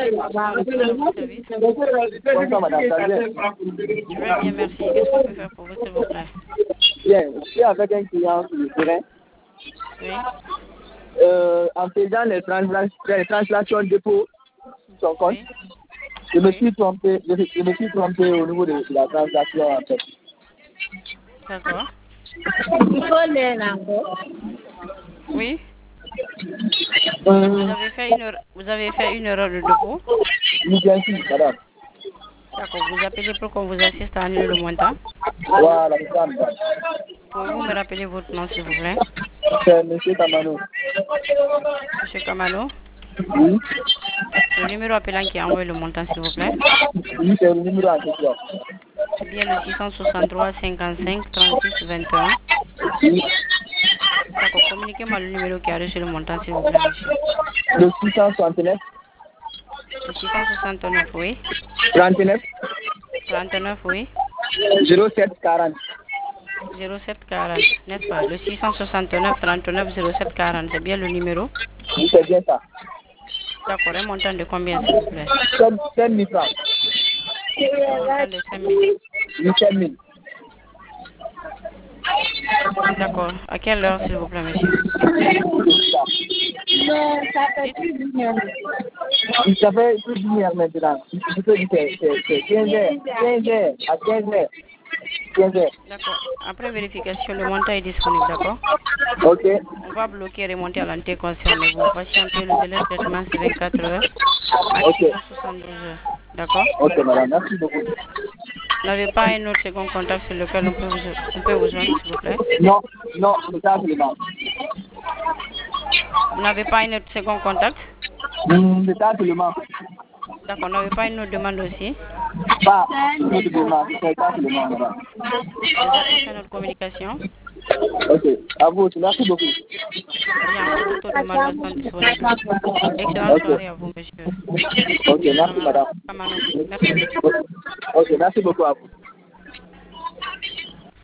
Bonsoir, le à votre service. Bonsoir, madame. Ça va bien? Je vais bien, merci. Qu'est-ce qu'on peut faire pour vous, s'il vous plaît? Bien, je suis avec un client sur le terrain. Oui. En faisant les translations de dépôt sur son compte, Oui. je me suis trompé au niveau de la transaction en fait. D'accord. Oui. Vous avez fait une erreur de dépôt. Oui, bien sûr, madame. D'accord. Vous appelez pour qu'on vous assiste à annuler le montant. Voilà, madame. Pouvez-vous me rappeler votre nom, s'il vous plaît? C'est M. Kamano. Monsieur Kamano. Oui. Le numéro appelant qui a envoyé le montant, s'il vous plaît. Oui, c'est le numéro en question. C'est bien le 663 55 36 21. Oui. D'accord. Communiquez-moi le numéro qui a reçu le montant, s'il vous plaît, monsieur. Le 669 Le 669, oui. 39 39, oui. 07 40. 07 40, n'est-ce pas? Le 669 39 07 40, c'est bien le numéro? Oui, c'est bien ça. D'accord. Un montant de combien, s'il vous plaît? 5 000 francs. Un montant de 5 000. Oui, 5 000. D'accord. À quelle heure, s'il vous plaît, monsieur? Ça fait plus d'une heure maintenant. Je peux dire que c'est 15 heures. 15 heures. À 15 heures. 15 heures. D'accord. Après vérification, le montant est disponible, d'accord? Ok. On va bloquer et remonter à l'entité concernée. Vous patientez, le délai de traitement, c'est 24 heures, Ok. maximum 72 heures. D'accord? Ok, madame. Merci beaucoup. Vous n'avez pas un autre second contact sur lequel on peut vous joindre, s'il vous plaît? Non, non, c'est ça seulement. Vous n'avez pas un autre second contact? C'est ça seulement. D'accord. Vous n'avez pas une autre demande aussi? Pas une autre demande. C'est ça seulement, madame. Vous attachez à notre communication? Ok. À vous aussi. Merci beaucoup. Bien, pour d'autres demandes restant disponibles. Excellente Ok. soirée à vous, monsieur. Ok, merci, madame. Kamano. Merci. Ok, merci beaucoup à vous.